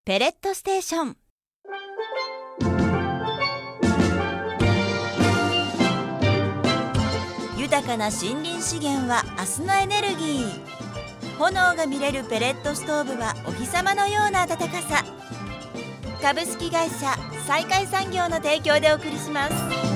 ペレットステーション。豊かな森林資源は明日のエネルギー。炎が見れるペレットストーブはお日様のような暖かさ。株式会社再開産業の提供でお送りします。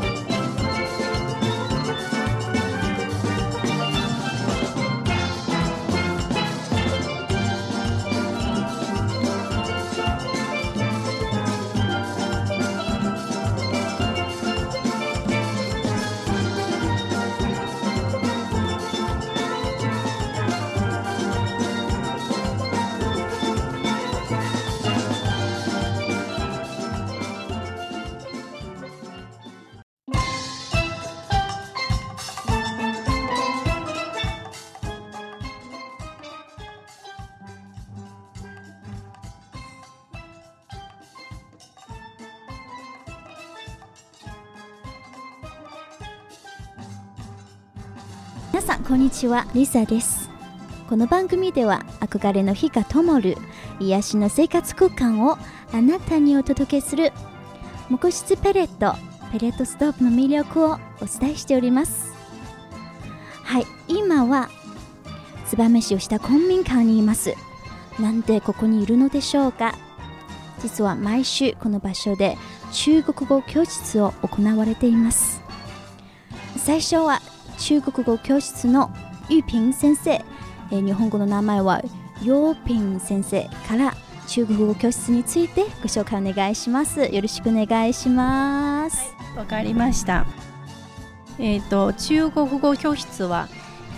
皆さんこんにちは、リサです。この番組では憧れの火が灯る癒しの生活空間をあなたにお届けする木質ペレットストーブの魅力をお伝えしております。はい、今は燕市吉田公民館にいます。なんでここにいるのでしょうか。実は毎週この場所で中国語教室を行われています。最初は中国語教室のユーピン先生、日本語の名前はヨーピン先生から中国語教室についてご紹介お願いします。よろしくお願いします。 わかりました。中国語教室は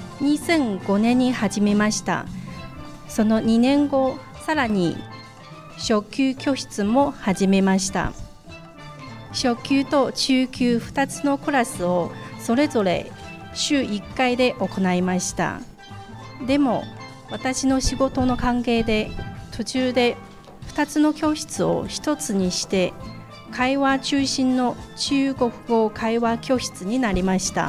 2005年に始めました。その2年後、さらに初級教室も始めました。初級と中級2つのクラスをそれぞれ週1回で行いました。でも私の仕事の関係で途中で2つの教室を1つにして会話中心の中国語会話教室になりました。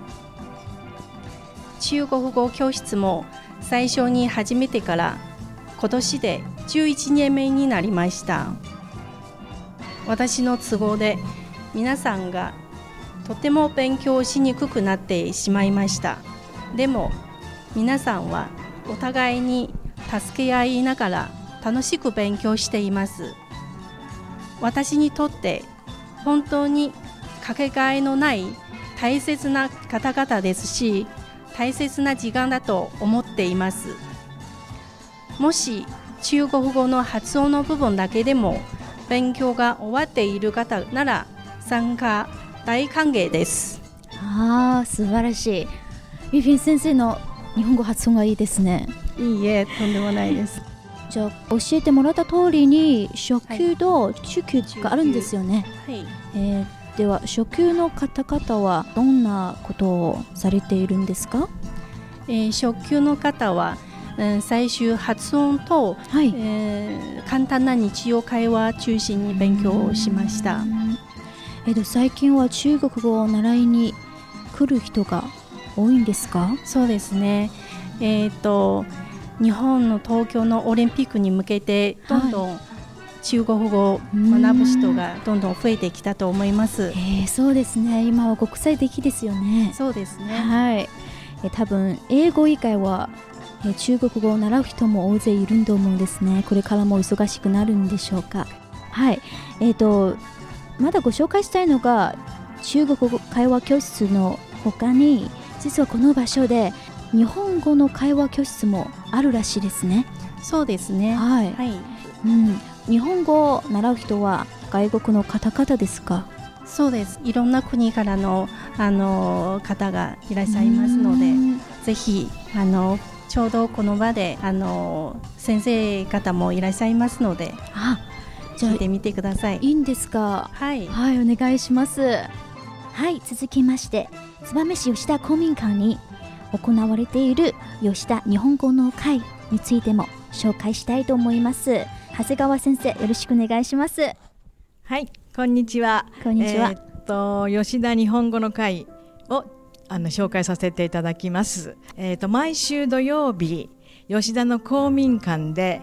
中国語教室も最初に始めてから今年で11年目になりました。私の都合で皆さんがとても勉強しにくくなってしまいました。でも皆さんはお互いに助け合いながら楽しく勉強しています。私にとって本当にかけがえのない大切な方々ですし、大切な時間だと思っています。もし中国語の発音の部分だけでも勉強が終わっている方なら参加大歓迎です。 素晴らしい。ユーピン先生の日本語発音がいいですね。 いいえ、とんでもないです。 じゃあ教えてもらった通りに初級と中級があるんですよね。 はい。 では初級の方々はどんなことをされているんですか。 初級の方は、最終発音と、簡単な日常会話中心に勉強をしました。 最近は中国語を習いに来る人が多いんですか。 そうですね。日本の東京のオリンピックに向けてどんどん中国語を学ぶ人がどんどん増えてきたと思います。 そうですね。今は国際的ですよね。 そうですね。 はい。多分英語以外は中国語を習う人も大勢いると思うんですね。これからも忙しくなるんでしょうか。はい。まだご紹介したいのが中国語会話教室の他に、実はこの場所で日本語の会話教室もあるらしいですね。 そうですね。 はい。日本語を習う人は外国の方々ですか。 そうです。いろんな国からの、方がいらっしゃいますので、ぜひちょうどこの場で先生方もいらっしゃいますので、聞いてみてください。 いいんですか。はい、お願いします。はい、続きまして燕市吉田公民館に行われている吉田日本語の会についても紹介したいと思います。長谷川先生、よろしくお願いします。 はい、こんにちは。 こんにちは。 吉田日本語の会を紹介させていただきます。毎週土曜日吉田の公民館で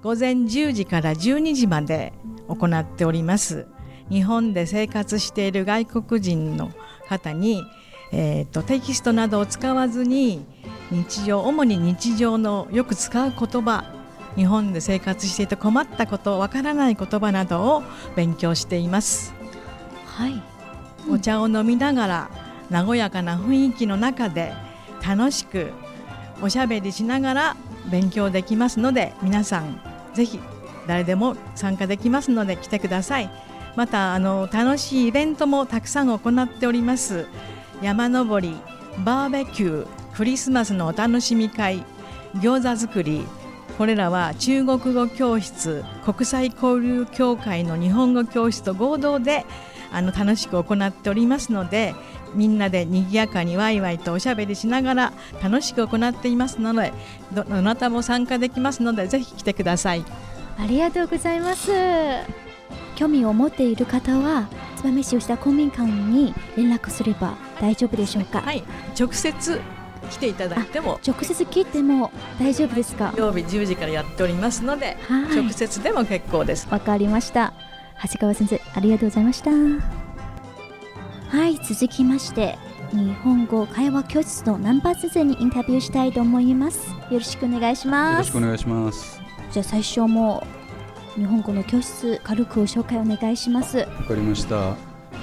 午前10時から12時まで行っております。日本で生活している外国人の方に、テキストなどを使わずに主に日常のよく使う言葉、日本で生活していて困ったこと、わからない言葉などを勉強しています。 はい、 お茶を飲みながら和やかな雰囲気の中で楽しくおしゃべりしながら勉強できますので、皆さんぜひ誰でも参加できますので来てください。また楽しいイベントもたくさん行っております。山登り、バーベキュー、クリスマスのお楽しみ会、餃子作り、これらは中国語教室、国際交流協会の日本語教室と合同で楽しく行っておりますので、みんなで賑やかにワイワイとおしゃべりしながら楽しく行っていますので、どなたも参加できますのでぜひ来てください。 ありがとうございます。興味を持っている方は燕市吉田公民館に連絡すれば大丈夫でしょうか？ はい、直接来ていただいても、 直接来ても大丈夫ですか？ 曜日10時からやっておりますので、直接でも結構です。 わかりました。長谷川先生、ありがとうございました。はい、続きまして日本語会話教室の南波先生にインタビューしたいと思います。よろしくお願いします。 よろしくお願いします。 じゃあ最初も日本語の教室軽く紹介お願いします。 わかりました。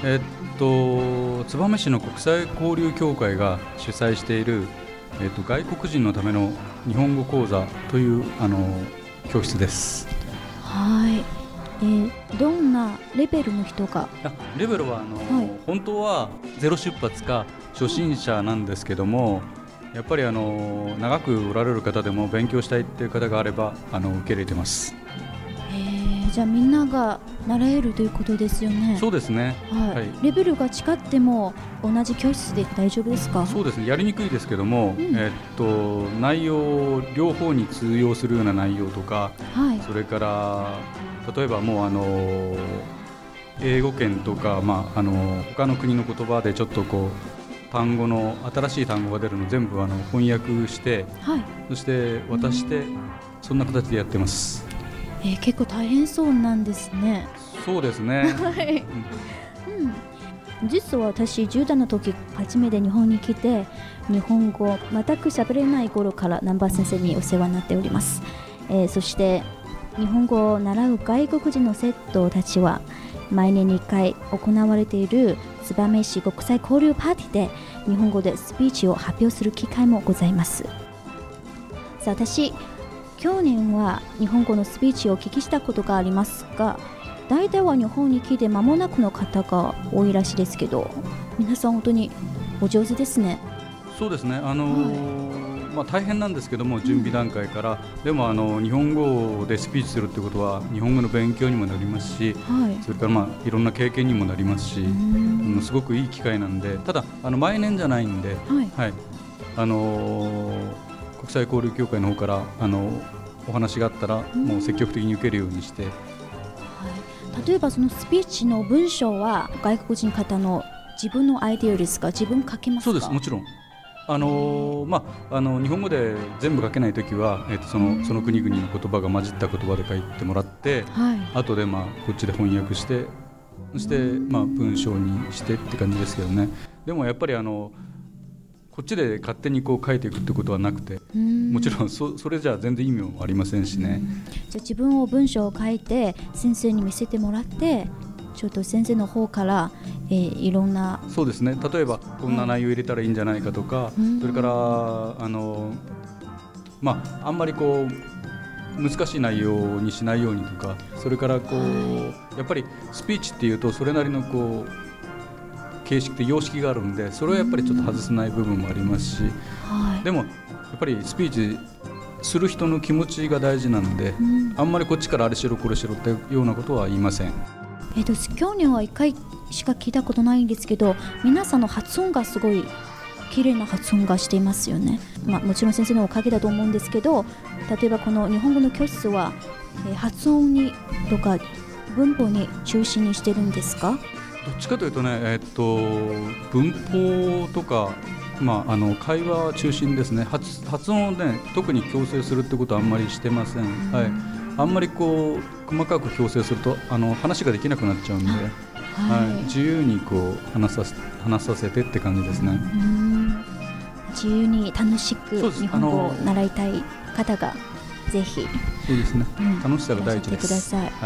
燕市の国際交流協会が主催している、外国人のための日本語講座という教室です。 はい、どんなレベルの人が？ レベルは本当はゼロ出発か初心者なんですけども、やっぱり長くおられる方でも勉強したいっていう方があれば受け入れてます。 じゃあみんなが習えるということですよね。 そうですね、 はい、レベルが違っても同じ教室で大丈夫ですか？ そうですね、やりにくいですけども、内容両方に通用するような内容とか、 はい、 それから例えばもう英語圏とか、他の国の言葉でちょっと単語の新しい単語が出るの全部翻訳して、 はい、 そして渡して、そんな形でやってます。 結構大変そうなんですね。 そうですね、 はい実は私10代の時初めて日本に来て、日本語全く喋れない頃から南波先生にお世話になっております。そして日本語を習う外国人の生徒たちは毎年2回行われている燕市国際交流パーティーで日本語でスピーチを発表する機会もございます。さあ、私去年は日本語のスピーチをお聞きしたことがありますが、大体は日本に来て間もなくの方が多いらしいですけど、皆さん本当にお上手ですね。 そうですね、大変なんですけども、準備段階から、でも日本語でスピーチするってことは日本語の勉強にもなりますし、それからいろんな経験にもなりますし、すごくいい機会なんで、ただ毎年じゃないんで、国際交流協会の方からお話があったらもう積極的に受けるようにして、 例えばそのスピーチの文章は外国人方の自分のアイデアですか？自分書けますか？ そうです、もちろん日本語で全部書けないときは、その国々の言葉が混じった言葉で書いてもらって、後でこっちで翻訳して、そして文章にしてって感じですけどね。でもやっぱりこっちで勝手に書いていくってことはなくて、もちろん それじゃ全然意味もありませんしね。 じゃあ自分を文章を書いて先生に見せてもらって、ちょっと先生の方から、いろんな、 そうですね、例えばこんな内容入れたらいいんじゃないかとか、それからあんまり難しい内容にしないようにとか、それからやっぱりスピーチっていうとそれなりの形式って様式があるんで、それはやっぱりちょっと外せない部分もありますし、でもやっぱりスピーチする人の気持ちが大事なんで、あんまりこっちからあれしろこれしろっていうようなことは言いません。 去年は1回しか聞いたことないんですけど、皆さんの発音がすごい綺麗な発音がしていますよね。もちろん先生のおかげだと思うんですけど、例えばこの日本語の教室は、発音にとか文法に中心にしてるんですか？ どっちかというとね、文法とか、会話中心ですね。発音をね、特に強制するってことはあんまりしてません。 あんまりこう細かく強制すると話ができなくなっちゃうんで、自由にこう話させてって感じですね。 自由に楽しく日本語を習いたい方がぜひそうですね、楽しさが第一です。 ください。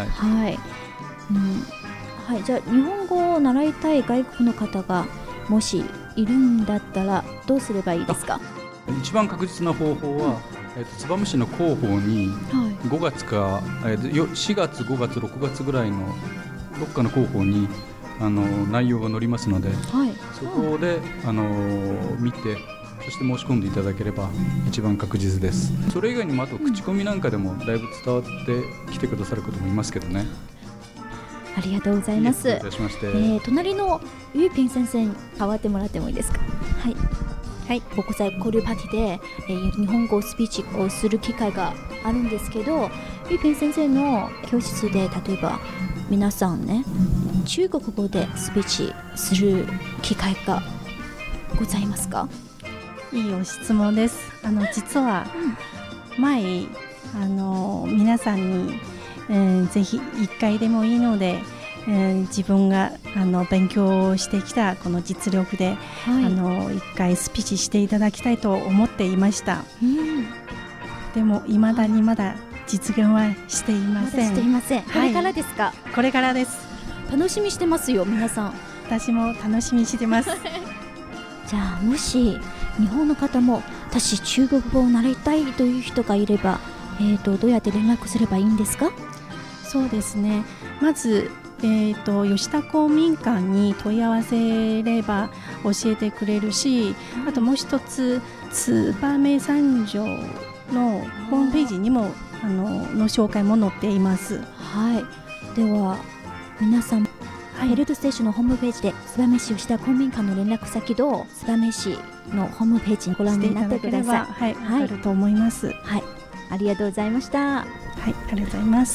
じゃあ日本語を習いたい外国の方がもしいるんだったらどうすればいいですか？ 一番確実な方法は、燕市の広報に5月か、4月5月6月ぐらいのどっかの広報に内容が載りますので、そこで見てそして申し込んでいただければ一番確実です。それ以外にもあと口コミなんかでもだいぶ伝わってきてくださる方もいますけどね。 ありがとうございます。隣のユーピン先生に代わってもらってもいいですか？国際交流パーティーで、日本語スピーチをする機会があるんですけど、ユーピン先生の教室で例えば皆さんね、中国語でスピーチする機会がございますか？ いいお質問です。実は前皆さんに、ぜひ1回でもいいので、自分が勉強してきたこの実力で、1回スピーチしていただきたいと思っていました。でも未だにまだ実現はしていません。 これからですか？ これからです。 楽しみしてますよ皆さん。 私も楽しみにしてますじゃあもし日本の方も私中国語を習いたいという人がいれば、どうやって連絡すればいいんですか？ そうですね、まず、吉田公民館に問い合わせれば教えてくれるし、あともう一つ燕三条のホームページにもの紹介も載っています。 では皆さん、ヘルトステーションのホームページで燕市吉田公民館の連絡先と燕市のホームページにご覧になってください。 わかると思います。 ありがとうございました。 ありがとうございます。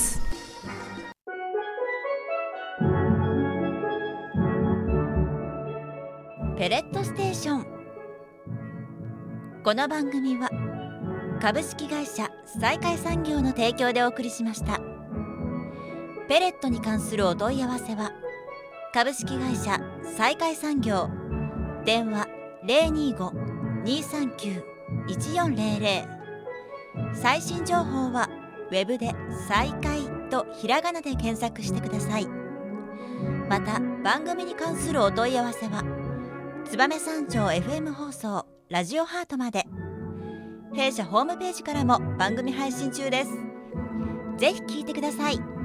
ペレットステーション。この番組は株式会社再開産業の提供でお送りしました。ペレットに関するお問い合わせは株式会社再開産業、電話 025-239-1400。 最新情報はウェブで再開とひらがなで検索してください。また番組に関するお問い合わせは燕三条 FM 放送ラジオハートまで。弊社ホームページからも番組配信中です。ぜひ聞いてください。